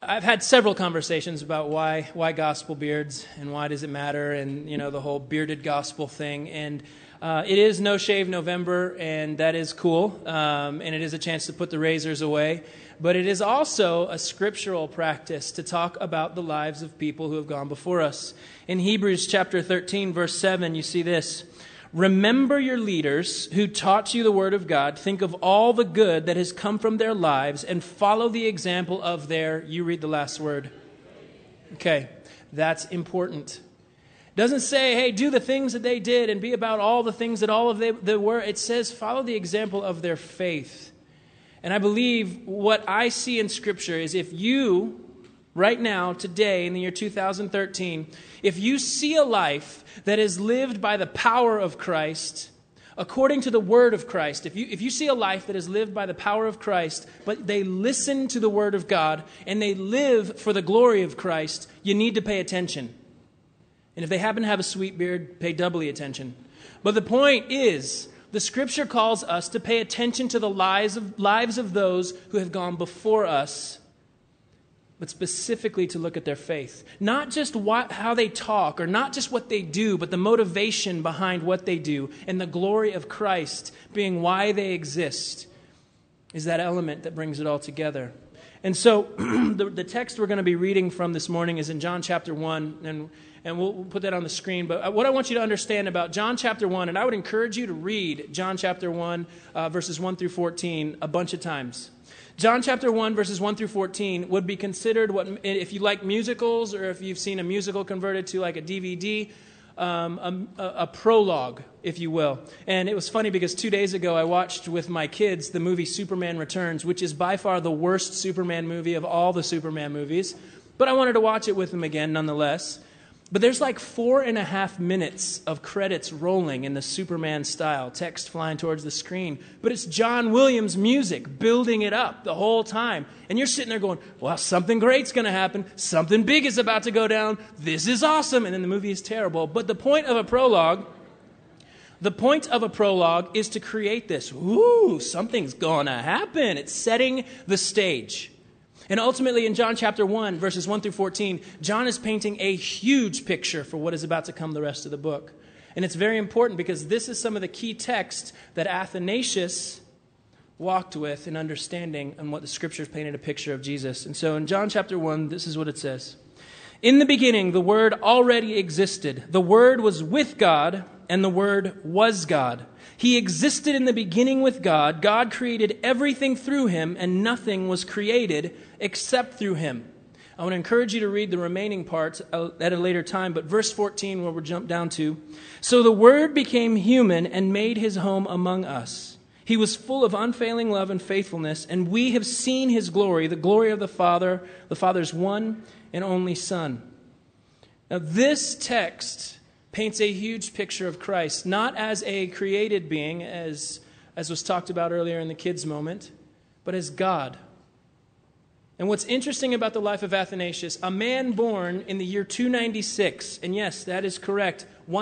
I've had several conversations about why gospel beards and why does it matter, and the whole bearded gospel thing. And it is No Shave November, and that is cool, and it is a chance to put the razors away. But it is also a scriptural practice to talk about the lives of people who have gone before us. In Hebrews chapter 13, verse 7, you see this. Remember your leaders who taught you the word of God. Think of all the good that has come from their lives and follow the example of their, you read the last word. Okay, that's important. Doesn't say, hey, do the things that they did and be about all the things that all of they were. It says, follow the example of their faith. And I believe what I see in Scripture is if you, right now, today, in the year 2013, if you see a life that is lived by the power of Christ, according to the Word of Christ, if you see a life that is lived by the power of Christ, but they listen to the Word of God, and they live for the glory of Christ, you need to pay attention. And if they happen to have a sweet beard, pay doubly attention. But the point is, the Scripture calls us to pay attention to the lives of those who have gone before us, but specifically to look at their faith. Not just how they talk or not just what they do, but the motivation behind what they do and the glory of Christ being why they exist is that element that brings it all together. And so the text we're going to be reading from this morning is in John chapter 1, and we'll put that on the screen. But what I want you to understand about John chapter 1, and I would encourage you to read John chapter 1, verses 1 through 14 a bunch of times. John chapter 1, verses 1 through 14 would be considered, what if you like musicals or if you've seen a musical converted to like a DVD, a prologue, if you will. And it was funny because 2 days ago I watched with my kids the movie Superman Returns, which is by far the worst Superman movie of all the Superman movies. But I wanted to watch it with them again nonetheless. But there's like 4.5 minutes of credits rolling in the Superman style, text flying towards the screen. But it's John Williams music building it up the whole time. And you're sitting there going, well, something great's going to happen. Something big is about to go down. This is awesome. And then the movie is terrible. But the point of a prologue is to create this, ooh, something's going to happen. It's setting the stage. And ultimately, in John chapter 1, verses 1 through 14, John is painting a huge picture for what is about to come the rest of the book. And it's very important because this is some of the key text that Athanasius walked with in understanding and what the Scriptures painted a picture of Jesus. And so in John chapter 1, this is what it says. In the beginning, the Word already existed. The Word was with God, and the Word was God. He existed in the beginning with God. God created everything through Him, and nothing was created except through Him. I want to encourage you to read the remaining parts at a later time, but verse 14, where we'll jump down to. So the Word became human and made His home among us. He was full of unfailing love and faithfulness, and we have seen His glory, the glory of the Father's one and only Son. Now this text paints a huge picture of Christ, not as a created being, as was talked about earlier in the kids' moment, but as God. And what's interesting about the life of Athanasius, a man born in the year 296, and yes, that is correct,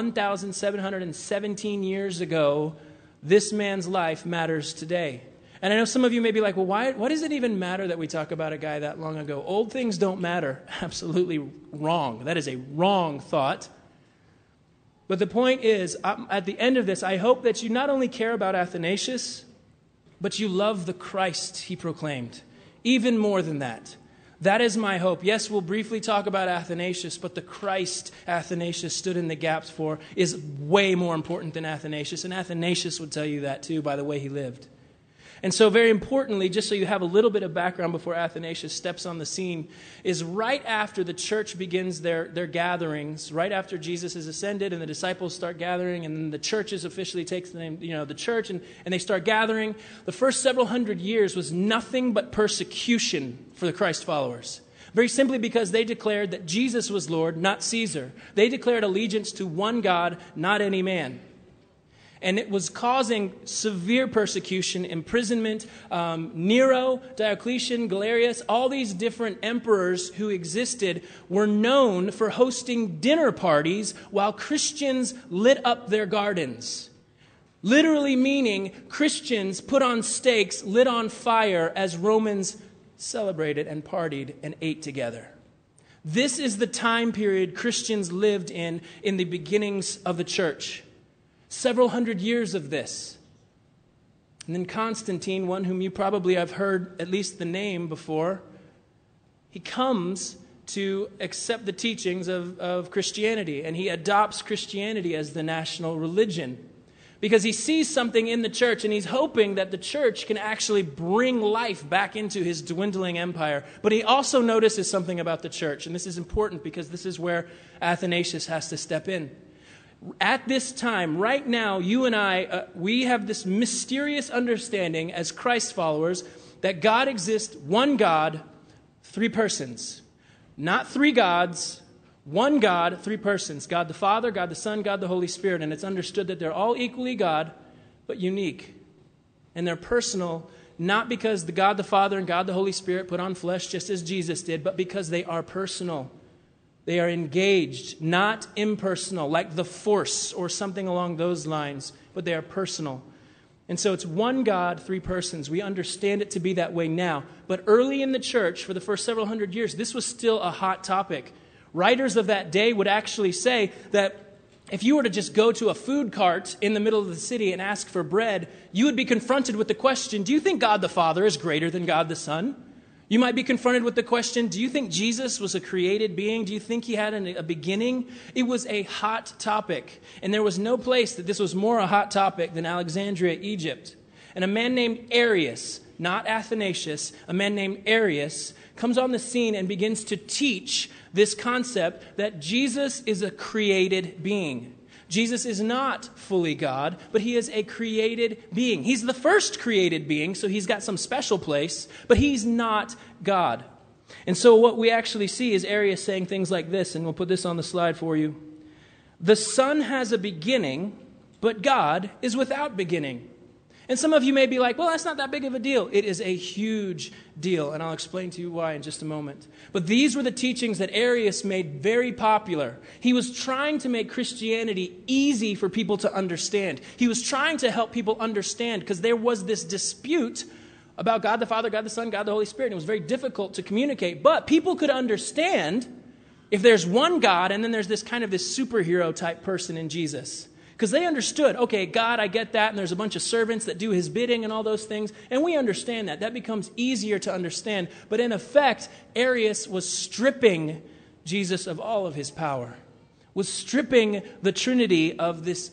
1,717 years ago, this man's life matters today. And I know some of you may be like, well, why does it even matter that we talk about a guy that long ago? Old things don't matter. Absolutely wrong. That is a wrong thought. But the point is, at the end of this, I hope that you not only care about Athanasius, but you love the Christ he proclaimed. Even more than that. That is my hope. Yes, we'll briefly talk about Athanasius, but the Christ Athanasius stood in the gaps for is way more important than Athanasius. And Athanasius would tell you that too by the way he lived. And so very importantly, just so you have a little bit of background before Athanasius steps on the scene, is right after the church begins their gatherings, right after Jesus is ascended and the disciples start gathering and then the churches officially takes the name, the church, and they start gathering, the first several hundred years was nothing but persecution for the Christ followers. Very simply because they declared that Jesus was Lord, not Caesar. They declared allegiance to one God, not any man. And it was causing severe persecution, imprisonment. Nero, Diocletian, Galerius, all these different emperors who existed were known for hosting dinner parties while Christians lit up their gardens. Literally meaning Christians put on stakes, lit on fire as Romans celebrated and partied and ate together. This is the time period Christians lived in the beginnings of the church. Several hundred years of this. And then Constantine, one whom you probably have heard at least the name before, he comes to accept the teachings of Christianity, and he adopts Christianity as the national religion because he sees something in the church, and he's hoping that the church can actually bring life back into his dwindling empire. But he also notices something about the church, and this is important because this is where Athanasius has to step in. At this time, right now, you and I, we have this mysterious understanding as Christ followers that God exists, one God, three persons. Not three gods, one God, three persons. God the Father, God the Son, God the Holy Spirit. And it's understood that they're all equally God, but unique. And they're personal, not because the God the Father and God the Holy Spirit put on flesh just as Jesus did, but because they are personal. They are engaged, not impersonal, like the Force or something along those lines, but they are personal. And so it's one God, three persons. We understand it to be that way now. But early in the church, for the first several hundred years, this was still a hot topic. Writers of that day would actually say that if you were to just go to a food cart in the middle of the city and ask for bread, you would be confronted with the question, do you think God the Father is greater than God the Son? You might be confronted with the question, do you think Jesus was a created being? Do you think he had a beginning? It was a hot topic. And there was no place that this was more a hot topic than Alexandria, Egypt. And a man named Arius, not Athanasius, a man named Arius, comes on the scene and begins to teach this concept that Jesus is a created being. Jesus is not fully God, but he is a created being. He's the first created being, so he's got some special place, but he's not God. And so what we actually see is Arius saying things like this, and we'll put this on the slide for you. The Son has a beginning, but God is without beginning. And some of you may be like, well, that's not that big of a deal. It is a huge deal, and I'll explain to you why in just a moment. But these were the teachings that Arius made very popular. He was trying to make Christianity easy for people to understand. He was trying to help people understand because there was this dispute about God the Father, God the Son, God the Holy Spirit. And it was very difficult to communicate, but people could understand if there's one God and then there's this kind of this superhero type person in Jesus. Because they understood, okay, God, I get that, and there's a bunch of servants that do his bidding and all those things, and we understand that. That becomes easier to understand. But in effect, Arius was stripping Jesus of all of his power, was stripping the Trinity of this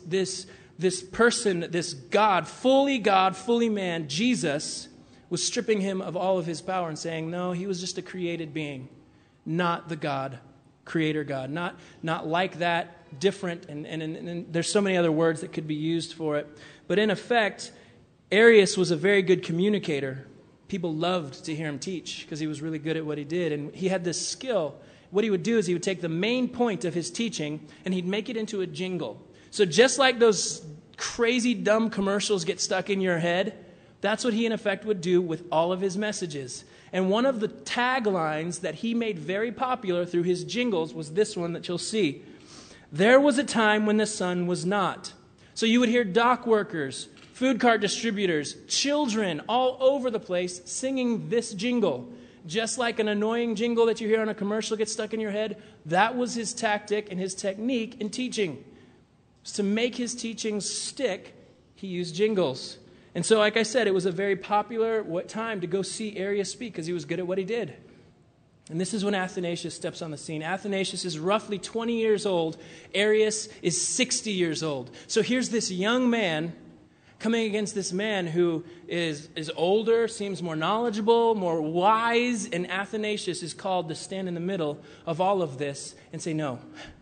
person, this God, fully man, Jesus, was stripping him of all of his power and saying, no, he was just a created being, not the God, creator God, not like that, different, and there's so many other words that could be used for it. But in effect, Arius was a very good communicator. People loved to hear him teach because he was really good at what he did, and he had this skill. What he would do is he would take the main point of his teaching and he'd make it into a jingle. So just like those crazy dumb commercials get stuck in your head, that's what he in effect would do with all of his messages. And one of the taglines that he made very popular through his jingles was this one that you'll see. There was a time when the Son was not. So you would hear dock workers, food cart distributors, children all over the place singing this jingle. Just like an annoying jingle that you hear on a commercial gets stuck in your head, that was his tactic and his technique in teaching. To make his teachings stick, he used jingles. And so, like I said, it was a very popular time to go see Arius speak because he was good at what he did. And this is when Athanasius steps on the scene. Athanasius is roughly 20 years old. Arius is 60 years old. So here's this young man coming against this man who is older, seems more knowledgeable, more wise, and Athanasius is called to stand in the middle of all of this and say, no,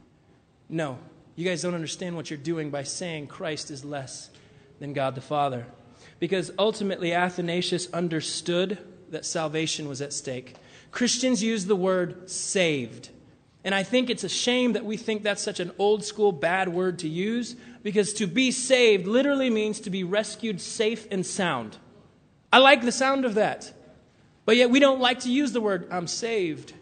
you guys don't understand what you're doing by saying Christ is less than God the Father. Because ultimately Athanasius understood that salvation was at stake. Christians use the word saved. And I think it's a shame that we think that's such an old school bad word to use, because to be saved literally means to be rescued safe and sound. I like the sound of that. But yet we don't like to use the word I'm saved.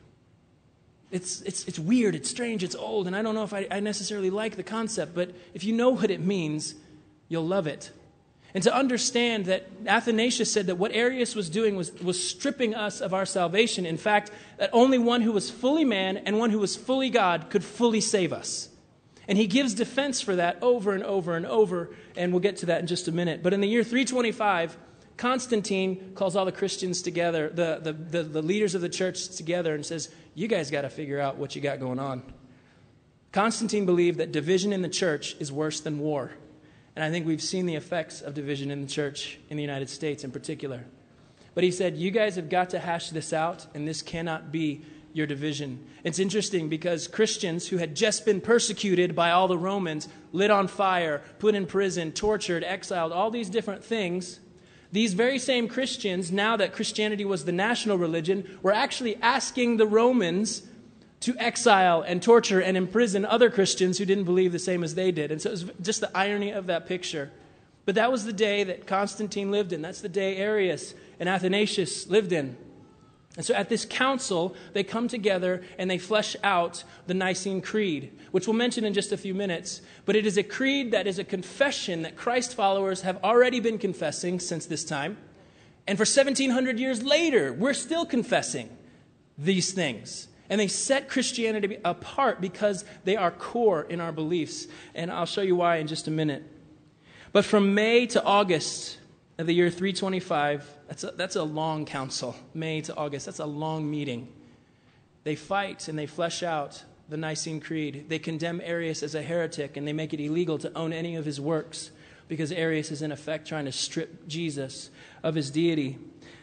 It's weird, it's strange, it's old, and I don't know if I necessarily like the concept, but if you know what it means, you'll love it. And to understand that Athanasius said that what Arius was doing was stripping us of our salvation. In fact, that only one who was fully man and one who was fully God could fully save us. And he gives defense for that over and over and over, and we'll get to that in just a minute. But in the year 325, Constantine calls all the Christians together, the leaders of the church together, and says, you guys got to figure out what you got going on. Constantine believed that division in the church is worse than war. And I think we've seen the effects of division in the church in the United States in particular. But he said, you guys have got to hash this out, and this cannot be your division. It's interesting because Christians who had just been persecuted by all the Romans, lit on fire, put in prison, tortured, exiled, all these different things, these very same Christians, now that Christianity was the national religion, were actually asking the Romans to exile and torture and imprison other Christians who didn't believe the same as they did. And so it was just the irony of that picture. But that was the day that Constantine lived in. That's the day Arius and Athanasius lived in. And so at this council, they come together and they flesh out the Nicene Creed, which we'll mention in just a few minutes. But it is a creed that is a confession that Christ followers have already been confessing since this time. And for 1,700 years later, we're still confessing these things. And they set Christianity apart because they are core in our beliefs. And I'll show you why in just a minute. But from May to August of the year 325, that's a long council. May to August, that's a long meeting. They fight and they flesh out the Nicene Creed. They condemn Arius as a heretic and they make it illegal to own any of his works because Arius is in effect trying to strip Jesus of his deity.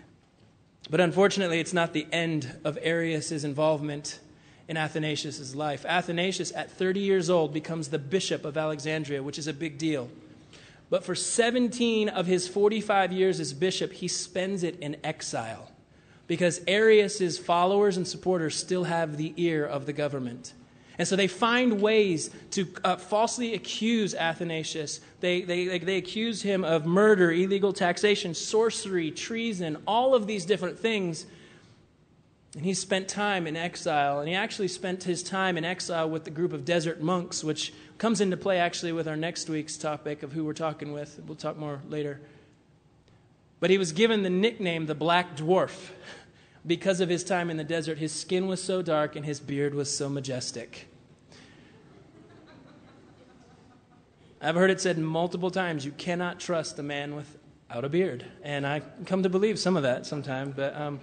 But unfortunately, it's not the end of Arius' involvement in Athanasius' life. Athanasius, at 30 years old, becomes the bishop of Alexandria, which is a big deal. But for 17 of his 45 years as bishop, he spends it in exile because Arius' followers and supporters still have the ear of the government. And so they find ways to falsely accuse Athanasius. They accuse him of murder, illegal taxation, sorcery, treason, all of these different things. And he spent time in exile. And he actually spent his time in exile with the group of desert monks, which comes into play actually with our next week's topic of who we're talking with. We'll talk more later. But he was given the nickname the Black Dwarf because of his time in the desert. His skin was so dark and his beard was so majestic. I've heard it said multiple times, you cannot trust a man without a beard. And I come to believe some of that sometime.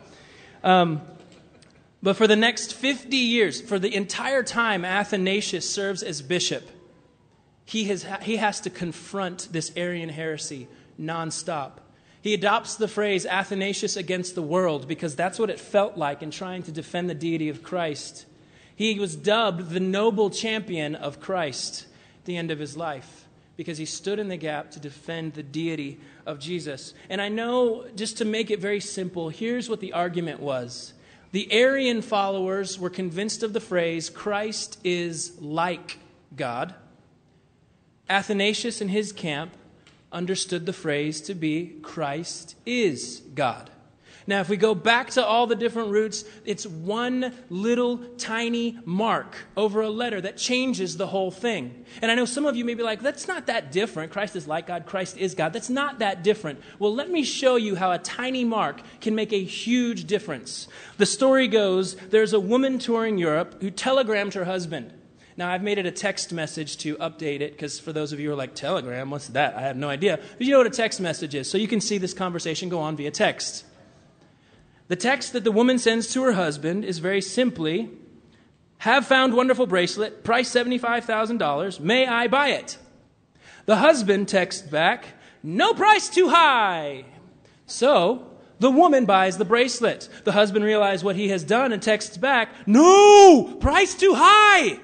But for the next 50 years, for the entire time Athanasius serves as bishop, he has to confront this Arian heresy nonstop. He adopts the phrase Athanasius against the world because that's what it felt like in trying to defend the deity of Christ. He was dubbed the noble champion of Christ at the end of his life because he stood in the gap to defend the deity of Jesus. And I know, just to make it very simple, here's what the argument was. The Arian followers were convinced of the phrase, Christ is like God. Athanasius and his camp understood the phrase to be Christ is God. Now, if we go back to all the different roots, it's one little tiny mark over a letter that changes the whole thing. And I know some of you may be like, that's not that different. Christ is like God, Christ is God. That's not that different. Well, let me show you how a tiny mark can make a huge difference. The story goes, there's a woman touring Europe who telegrammed her husband. Now, I've made it a text message to update it, because for those of you who are like, Telegram, what's that? I have no idea. But you know what a text message is, so you can see this conversation go on via text. The text that the woman sends to her husband is very simply, have found wonderful bracelet, price $75,000, may I buy it? The husband texts back, no price too high. So the woman buys the bracelet. The husband realizes what he has done and texts back, no, price too high.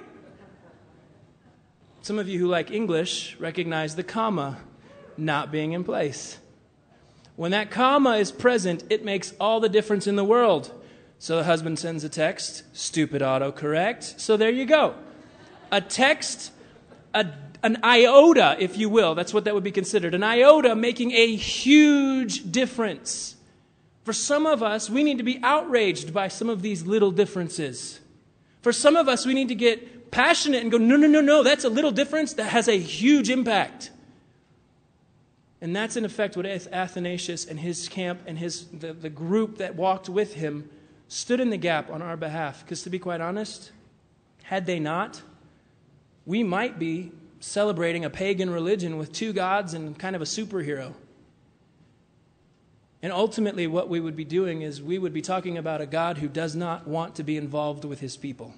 Some of you who like English recognize the comma not being in place. When that comma is present, it makes all the difference in the world. So the husband sends a text, stupid autocorrect. So there you go. A text, an iota, if you will. That's what that would be considered. An iota making a huge difference. For some of us, we need to be outraged by some of these little differences. For some of us, we need to get passionate and go, no, that's a little difference that has a huge impact. And that's in effect what Athanasius and his camp and the group that walked with him stood in the gap on our behalf. Because to be quite honest, had they not, we might be celebrating a pagan religion with two gods and kind of a superhero. And ultimately what we would be doing is we would be talking about a God who does not want to be involved with his people.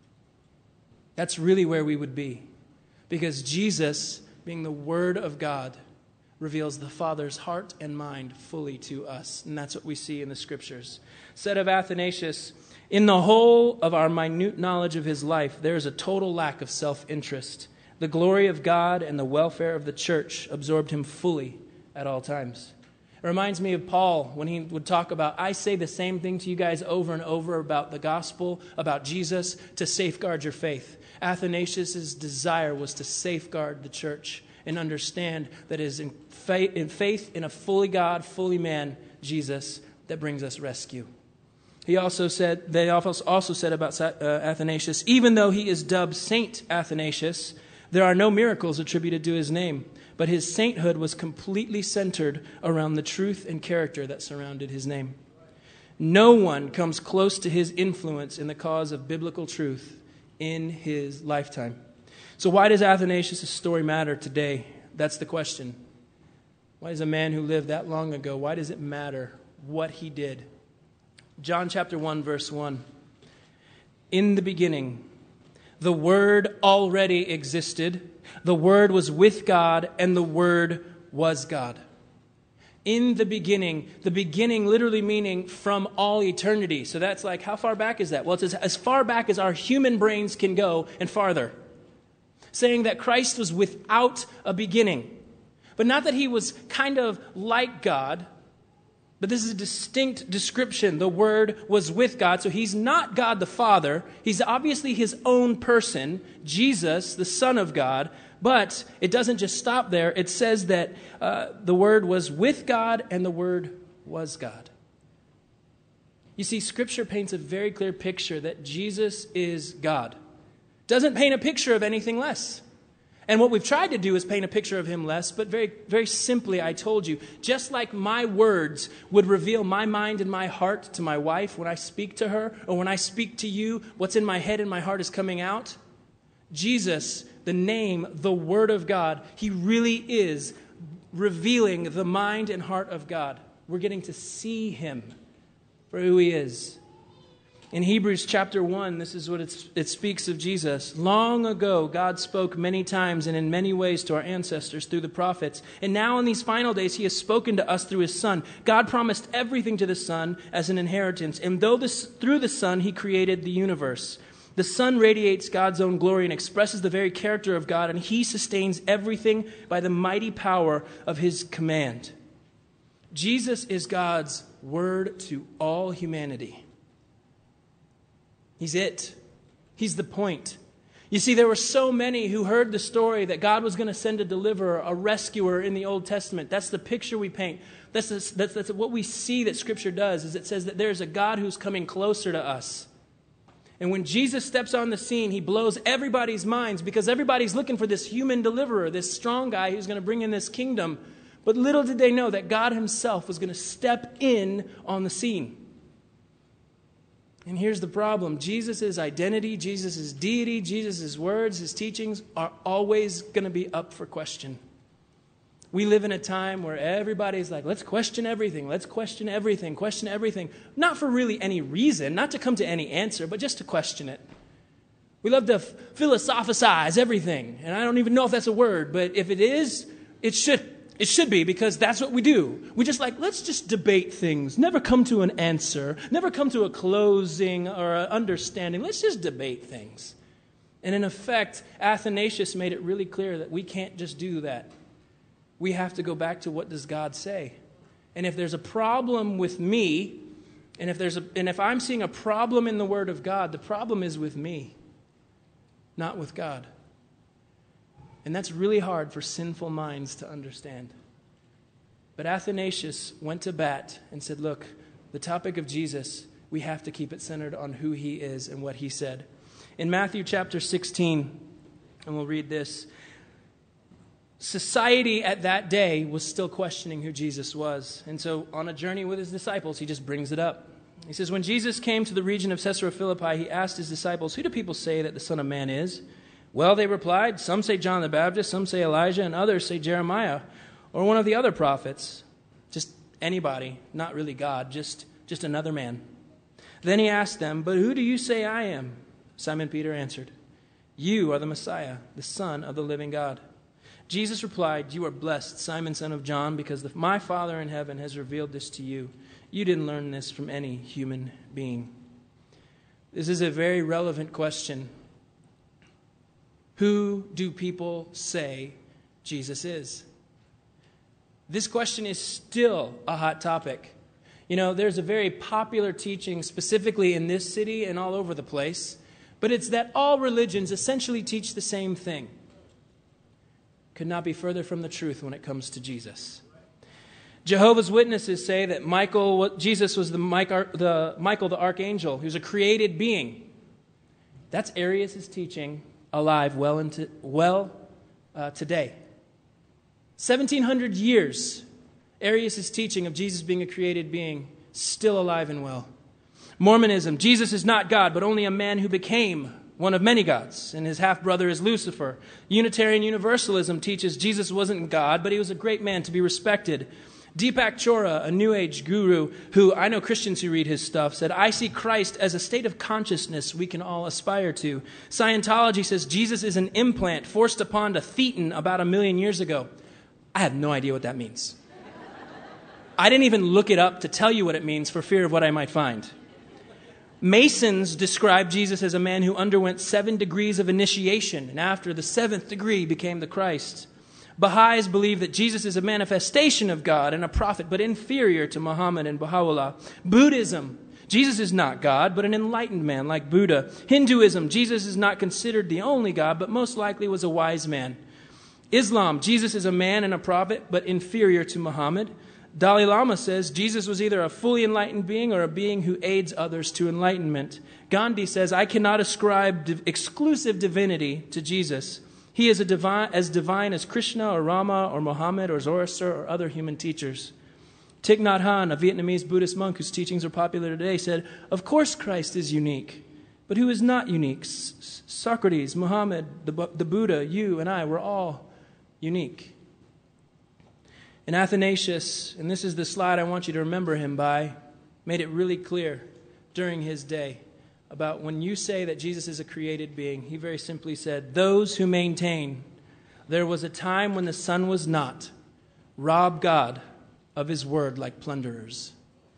That's really where we would be. Because Jesus, being the Word of God, reveals the Father's heart and mind fully to us. And that's what we see in the Scriptures. Said of Athanasius, in the whole of our minute knowledge of his life, there is a total lack of self-interest. The glory of God and the welfare of the church absorbed him fully at all times. It reminds me of Paul when he would talk about, I say the same thing to you guys over and over about the gospel, about Jesus, to safeguard your faith. Athanasius' desire was to safeguard the church and understand that it is in faith in a fully God, fully man, Jesus, that brings us rescue. They also said about Athanasius, even though he is dubbed Saint Athanasius, there are no miracles attributed to his name, but his sainthood was completely centered around the truth and character that surrounded his name. No one comes close to his influence in the cause of biblical truth in his lifetime. So why does Athanasius' story matter today? That's the question. Why does a man who lived that long ago, why does it matter what he did? John chapter 1, verse 1. In the beginning, the Word already existed. The Word was with God, and the Word was God. In the beginning literally meaning from all eternity. So that's like, how far back is that? Well, it's as far back as our human brains can go and farther. Saying that Christ was without a beginning. But not that he was kind of like God, but this is a distinct description. The Word was with God, so he's not God the Father. He's obviously his own person, Jesus, the Son of God. But it doesn't just stop there. It says that the Word was with God and the Word was God. You see, Scripture paints a very clear picture that Jesus is God. Doesn't paint a picture of anything less. And what we've tried to do is paint a picture of him less, but very, very simply, I told you, just like my words would reveal my mind and my heart to my wife when I speak to her, or when I speak to you, what's in my head and my heart is coming out. Jesus, the name, the Word of God, he really is revealing the mind and heart of God. We're getting to see him for who he is. In Hebrews chapter 1, this is what it speaks of Jesus. Long ago, God spoke many times and in many ways to our ancestors through the prophets. And now in these final days, he has spoken to us through his Son. God promised everything to the Son as an inheritance. And through the Son, he created the universe. The Son radiates God's own glory and expresses the very character of God, and he sustains everything by the mighty power of his command. Jesus is God's word to all humanity. He's it. He's the point. You see, there were so many who heard the story that God was going to send a deliverer, a rescuer in the Old Testament. That's the picture we paint. That's what we see that Scripture does, is it says that there's a God who's coming closer to us. And when Jesus steps on the scene, he blows everybody's minds because everybody's looking for this human deliverer, this strong guy who's going to bring in this kingdom. But little did they know that God himself was going to step in on the scene. And here's the problem. Jesus' identity, Jesus' deity, Jesus' words, his teachings are always going to be up for question. We live in a time where everybody's like, let's question everything, question everything. Not for really any reason, not to come to any answer, but just to question it. We love to philosophize everything. And I don't even know if that's a word, but if it is, it should be, because that's what we do. We just let's just debate things. Never come to an answer. Never come to a closing or an understanding. Let's just debate things. And in effect, Athanasius made it really clear that we can't just do that. We have to go back to what does God say. And if there's a problem with me, and if I'm seeing a problem in the Word of God, the problem is with me, not with God. And that's really hard for sinful minds to understand. But Athanasius went to bat and said, look, the topic of Jesus, we have to keep it centered on who he is and what he said. In Matthew chapter 16, and we'll read this, society at that day was still questioning who Jesus was. And so on a journey with his disciples, he just brings it up. He says, when Jesus came to the region of Caesarea Philippi, he asked his disciples, who do people say that the Son of Man is? Well, they replied, some say John the Baptist, some say Elijah, and others say Jeremiah or one of the other prophets. Just anybody, not really God, just another man. Then he asked them, but who do you say I am? Simon Peter answered, you are the Messiah, the Son of the living God. Jesus replied, you are blessed, Simon, son of John, because my Father in heaven has revealed this to you. You didn't learn this from any human being. This is a very relevant question. Who do people say Jesus is? This question is still a hot topic. You know, there's a very popular teaching specifically in this city and all over the place, but it's that all religions essentially teach the same thing. Could not be further from the truth when it comes to Jesus. Jehovah's Witnesses say that Jesus was the Michael the archangel, who's a created being. That's Arius' teaching alive today. 1,700 years, Arius' teaching of Jesus being a created being, still alive and well. Mormonism, Jesus is not God, but only a man who became one of many gods, and his half-brother is Lucifer. Unitarian Universalism teaches Jesus wasn't God, but he was a great man to be respected. Deepak Chopra, a New Age guru who I know Christians who read his stuff, said, I see Christ as a state of consciousness we can all aspire to. Scientology says Jesus is an implant forced upon a thetan about 1 million years ago. I have no idea what that means. I didn't even look it up to tell you what it means for fear of what I might find. Masons describe Jesus as a man who underwent 7 degrees of initiation, and after the 7th degree became the Christ. Baha'is believe that Jesus is a manifestation of God and a prophet, but inferior to Muhammad and Baha'u'llah. Buddhism, Jesus is not God, but an enlightened man like Buddha. Hinduism, Jesus is not considered the only God, but most likely was a wise man. Islam, Jesus is a man and a prophet, but inferior to Muhammad. Dalai Lama says Jesus was either a fully enlightened being or a being who aids others to enlightenment. Gandhi says, I cannot ascribe exclusive divinity to Jesus. He is as divine as Krishna or Rama or Muhammad or Zoroaster or other human teachers. Thich Nhat Hanh, a Vietnamese Buddhist monk whose teachings are popular today, said, of course Christ is unique, but who is not unique? Socrates, Muhammad, the Buddha, you and I, we're all unique. And Athanasius, and this is the slide I want you to remember him by, made it really clear during his day about when you say that Jesus is a created being. He very simply said, those who maintain there was a time when the Son was not, rob God of his word like plunderers.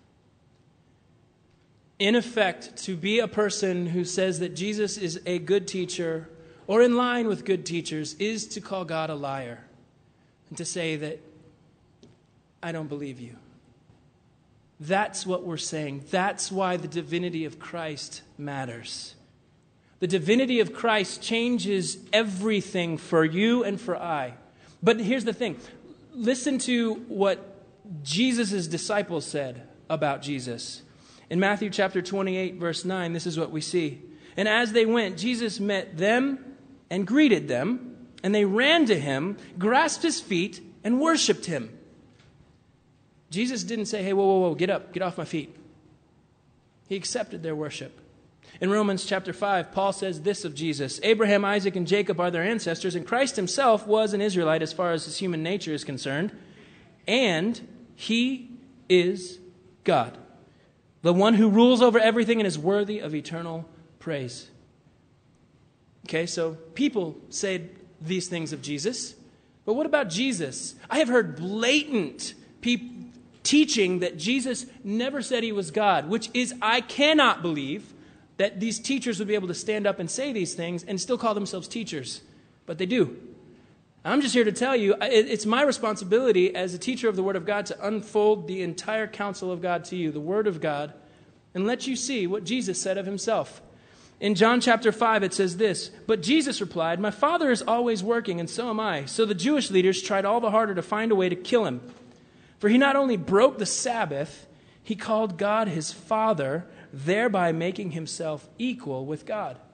In effect, to be a person who says that Jesus is a good teacher or in line with good teachers is to call God a liar and to say that I don't believe you. That's what we're saying. That's why the divinity of Christ matters. The divinity of Christ changes everything for you and for I. But here's the thing. Listen to what Jesus' disciples said about Jesus. In Matthew chapter 28, verse 9, this is what we see. And as they went, Jesus met them and greeted them, and they ran to him, grasped his feet, and worshiped him. Jesus didn't say, hey, whoa, get up, get off my feet. He accepted their worship. In Romans chapter 5, Paul says this of Jesus, Abraham, Isaac, and Jacob are their ancestors, and Christ himself was an Israelite as far as his human nature is concerned, and he is God, the one who rules over everything and is worthy of eternal praise. Okay, so people say these things of Jesus, but what about Jesus? I have heard blatant teaching that Jesus never said he was God, which is, I cannot believe that these teachers would be able to stand up and say these things and still call themselves teachers, but they do. I'm just here to tell you, it's my responsibility as a teacher of the Word of God to unfold the entire counsel of God to you, the Word of God, and let you see what Jesus said of himself. In John chapter 5, it says this, but Jesus replied, my Father is always working, and so am I. So the Jewish leaders tried all the harder to find a way to kill him. For he not only broke the Sabbath, he called God his Father, thereby making himself equal with God.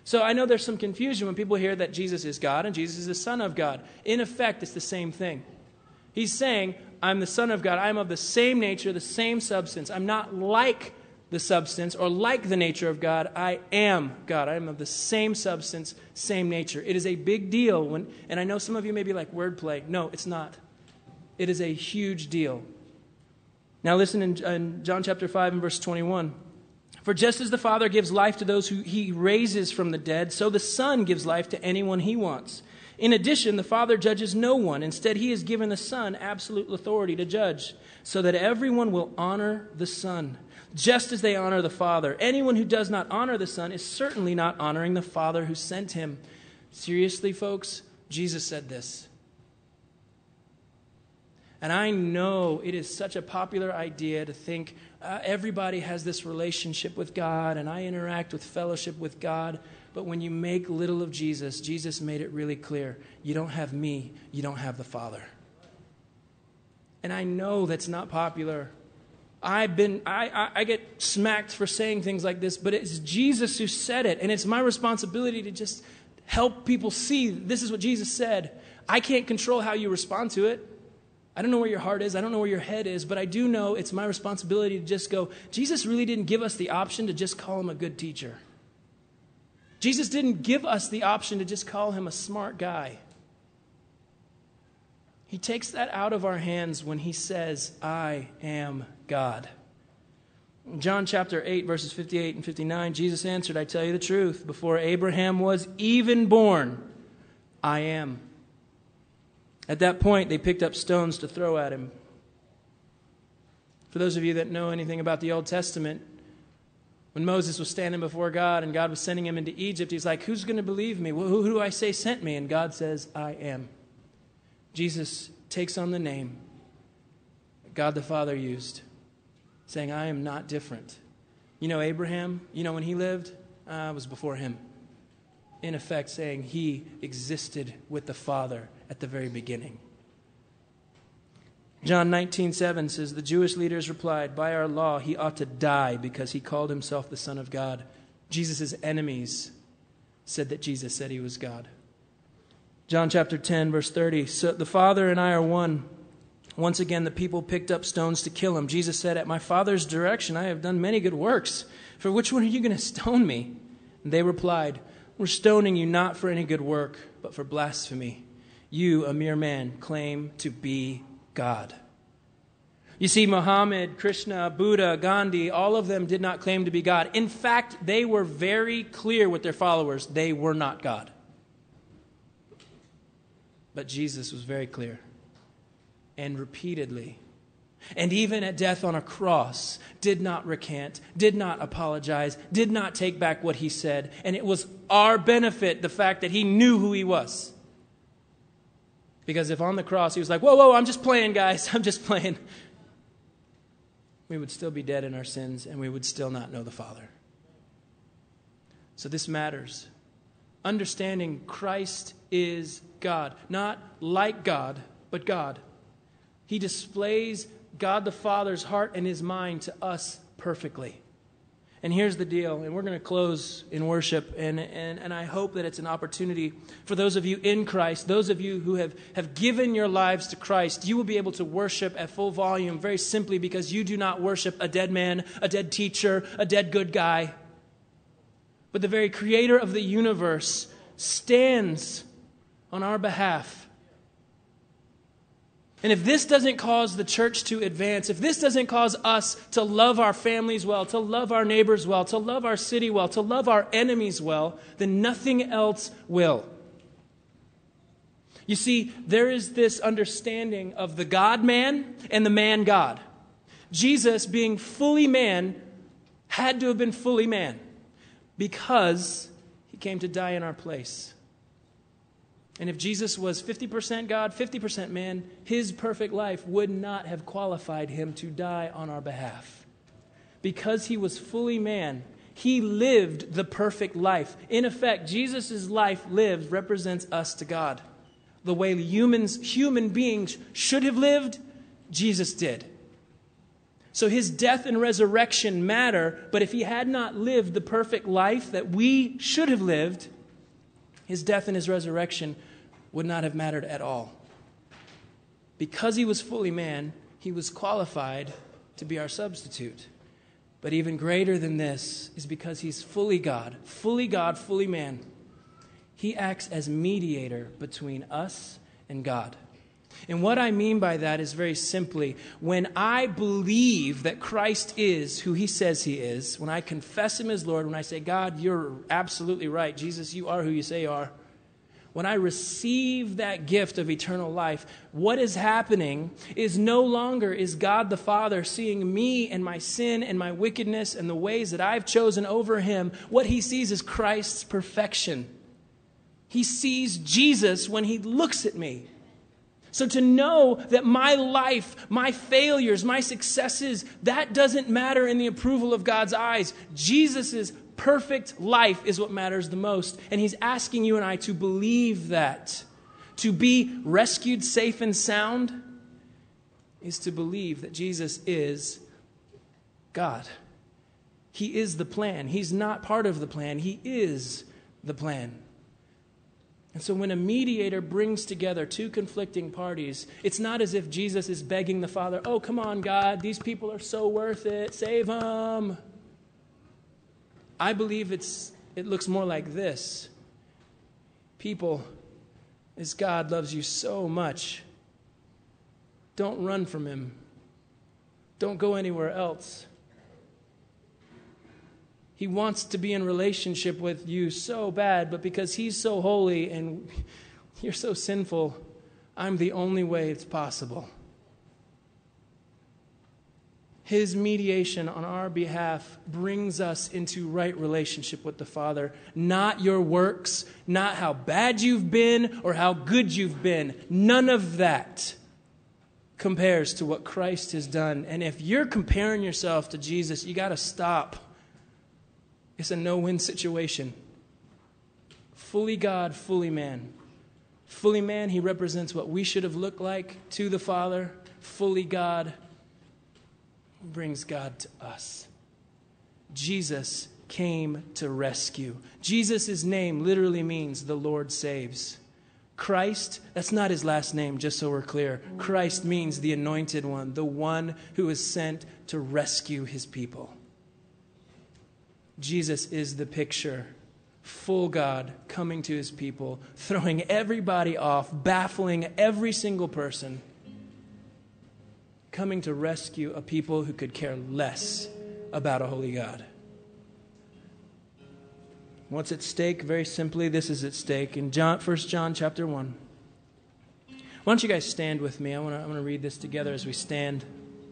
So I know there's some confusion when people hear that Jesus is God and Jesus is the Son of God. In effect, it's the same thing. He's saying, I'm the Son of God. I'm of the same nature, the same substance. I'm not like the substance or like the nature of God. I am God. I am of the same substance, same nature. It is a big deal. And I know some of you may be like, wordplay. No, it's not. It is a huge deal. Now listen in John chapter 5 and verse 21. For just as the Father gives life to those who he raises from the dead, so the Son gives life to anyone he wants. In addition, the Father judges no one. Instead, he has given the Son absolute authority to judge, so that everyone will honor the Son, just as they honor the Father. Anyone who does not honor the Son is certainly not honoring the Father who sent him. Seriously, folks, Jesus said this. And I know it is such a popular idea to think everybody has this relationship with God and I interact with fellowship with God. But when you make little of Jesus, Jesus made it really clear. You don't have me, you don't have the Father. And I know that's not popular. I get smacked for saying things like this, but it's Jesus who said it. And it's my responsibility to just help people see this is what Jesus said. I can't control how you respond to it. I don't know where your heart is. I don't know where your head is. But I do know it's my responsibility to just go, Jesus really didn't give us the option to just call him a good teacher. Jesus didn't give us the option to just call him a smart guy. He takes that out of our hands when he says, I am God. In John chapter 8, verses 58 and 59, Jesus answered, I tell you the truth, before Abraham was even born, I am. At that point, they picked up stones to throw at him. For those of you that know anything about the Old Testament, when Moses was standing before God and God was sending him into Egypt, he's like, who's going to believe me? Who do I say sent me? And God says, I am. Jesus takes on the name God the Father used, saying, I am not different. You know Abraham, when he lived, I was before him. In effect, saying he existed with the Father at the very beginning. John 19:7 says, the Jewish leaders replied, by our law, he ought to die because he called himself the Son of God. Jesus' enemies said that Jesus said he was God. John chapter 10, verse 30, so the Father and I are one. Once again, the people picked up stones to kill him. Jesus said, at my Father's direction, I have done many good works. For which one are you going to stone me? And they replied, we're stoning you not for any good work, but for blasphemy. You, a mere man, claim to be God. You see, Muhammad, Krishna, Buddha, Gandhi, all of them did not claim to be God. In fact, they were very clear with their followers. They were not God. But Jesus was very clear. And repeatedly, and even at death on a cross, did not recant, did not apologize, did not take back what he said. And it was our benefit, the fact that he knew who he was. Because if on the cross he was like, whoa, I'm just playing, guys, I'm just playing, we would still be dead in our sins and we would still not know the Father. So this matters. Understanding Christ is God. Not like God, but God. He displays God the Father's heart and his mind to us perfectly. And here's the deal, and we're going to close in worship, and I hope that it's an opportunity for those of you in Christ, those of you who have given your lives to Christ, you will be able to worship at full volume very simply because you do not worship a dead man, a dead teacher, a dead good guy. But the very creator of the universe stands on our behalf. And if this doesn't cause the church to advance, if this doesn't cause us to love our families well, to love our neighbors well, to love our city well, to love our enemies well, then nothing else will. You see, there is this understanding of the God-man and the man-God. Jesus, being fully man, had to have been fully man because he came to die in our place. And if Jesus was 50% God, 50% man, his perfect life would not have qualified him to die on our behalf. Because he was fully man, he lived the perfect life. In effect, Jesus' life lived represents us to God. The way human beings should have lived, Jesus did. So his death and resurrection matter, but if he had not lived the perfect life that we should have lived, his death and his resurrection would not have mattered at all. Because he was fully man, he was qualified to be our substitute. But even greater than this is because he's fully God, fully man. He acts as mediator between us and God. And what I mean by that is very simply, when I believe that Christ is who he says he is, when I confess him as Lord, when I say, God, you're absolutely right, Jesus, you are who you say you are, when I receive that gift of eternal life, what is happening is no longer is God the Father seeing me and my sin and my wickedness and the ways that I've chosen over him. What he sees is Christ's perfection. He sees Jesus when he looks at me. So to know that my life, my failures, my successes, that doesn't matter in the approval of God's eyes. Jesus' perfect life is what matters the most. And he's asking you and I to believe that. To be rescued safe and sound is to believe that Jesus is God. He is the plan. He's not part of the plan. He is the plan. And so when a mediator brings together two conflicting parties, it's not as if Jesus is begging the Father, oh, come on, God, these people are so worth it, save them. I believe it looks more like this. People, as God loves you so much, don't run from him. Don't go anywhere else. He wants to be in relationship with you so bad, but because he's so holy and you're so sinful, I'm the only way it's possible. His mediation on our behalf brings us into right relationship with the Father. Not your works, not how bad you've been or how good you've been. None of that compares to what Christ has done. And if you're comparing yourself to Jesus, you got to stop. It's a no-win situation. Fully God, fully man. Fully man, he represents what we should have looked like to the Father. Fully God, brings God to us. Jesus came to rescue. Jesus' name literally means the Lord saves. Christ, that's not his last name, just so we're clear. Christ means the anointed one, the one who is sent to rescue his people. Jesus is the picture. Full God coming to his people, throwing everybody off, baffling every single person, coming to rescue a people who could care less about a holy God. What's at stake? Very simply, this is at stake. In 1 John chapter 1. Why don't you guys stand with me? I want to read this together as we stand.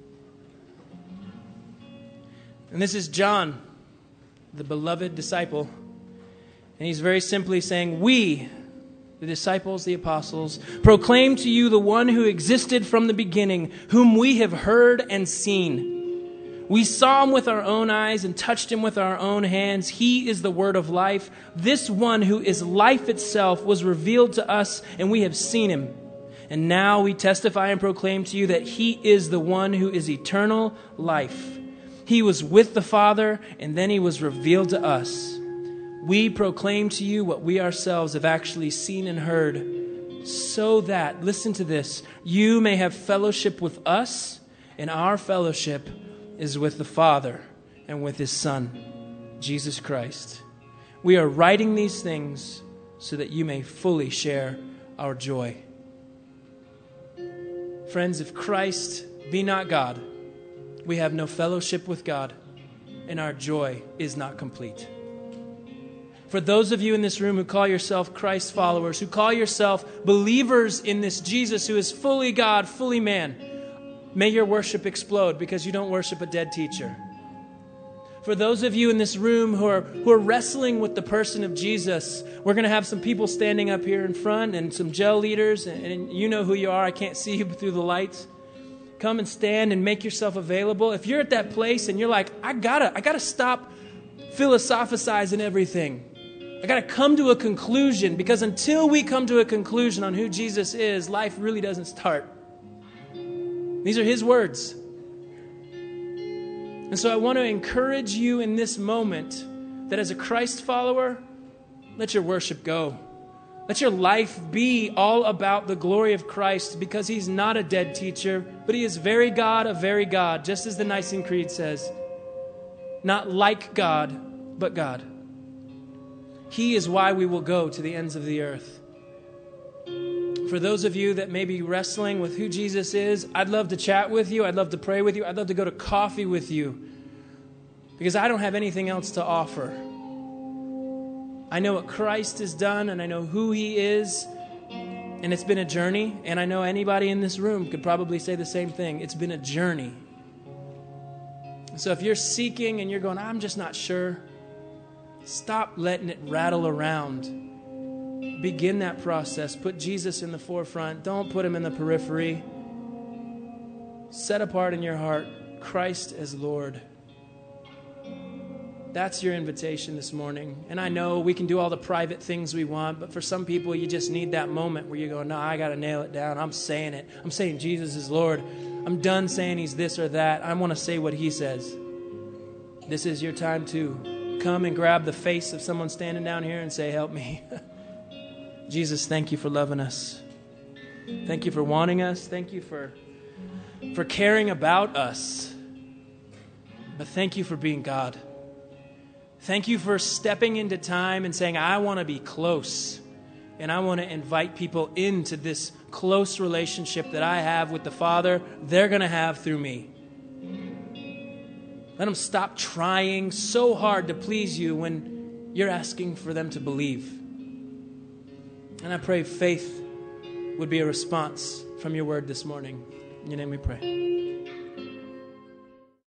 And this is John, the beloved disciple. And he's very simply saying, we, the disciples, the apostles, proclaim to you the one who existed from the beginning, whom we have heard and seen. We saw him with our own eyes and touched him with our own hands. He is the word of life. This one who is life itself was revealed to us, and we have seen him. And now we testify and proclaim to you that he is the one who is eternal life. He was with the Father, and then he was revealed to us. We proclaim to you what we ourselves have actually seen and heard, so that, listen to this, you may have fellowship with us, and our fellowship is with the Father and with his Son, Jesus Christ. We are writing these things so that you may fully share our joy. Friends, if Christ be not God, we have no fellowship with God, and our joy is not complete. For those of you in this room who call yourself Christ followers, who call yourself believers in this Jesus who is fully God, fully man, may your worship explode because you don't worship a dead teacher. For those of you in this room who are wrestling with the person of Jesus, we're going to have some people standing up here in front and some gel leaders, and you know who you are. I can't see you through the lights. Come and stand and make yourself available. If you're at that place and you're like, I gotta stop philosophizing everything. I got to come to a conclusion, because until we come to a conclusion on who Jesus is, life really doesn't start. These are his words. And so I want to encourage you in this moment that as a Christ follower, let your worship go. Let your life be all about the glory of Christ, because he's not a dead teacher, but he is very God of very God, just as the Nicene Creed says. Not like God, but God. He is why we will go to the ends of the earth. For those of you that may be wrestling with who Jesus is, I'd love to chat with you. I'd love to pray with you. I'd love to go to coffee with you, because I don't have anything else to offer. I know what Christ has done, and I know who he is, and it's been a journey, and I know anybody in this room could probably say the same thing. It's been a journey. So if you're seeking and you're going, I'm just not sure, stop letting it rattle around. Begin that process. Put Jesus in the forefront. Don't put him in the periphery. Set apart in your heart Christ as Lord. That's your invitation this morning. And I know we can do all the private things we want, but for some people, you just need that moment where you go, no, I got to nail it down. I'm saying it. I'm saying Jesus is Lord. I'm done saying he's this or that. I want to say what he says. This is your time to come and grab the face of someone standing down here and say, help me. Jesus, thank you for loving us. Thank you for wanting us. Thank you for caring about us. But thank you for being God. Thank you for stepping into time and saying, I want to be close. And I want to invite people into this close relationship that I have with the Father, they're going to have through me. Let them stop trying so hard to please you when you're asking for them to believe. And I pray faith would be a response from your word this morning. In your name we pray.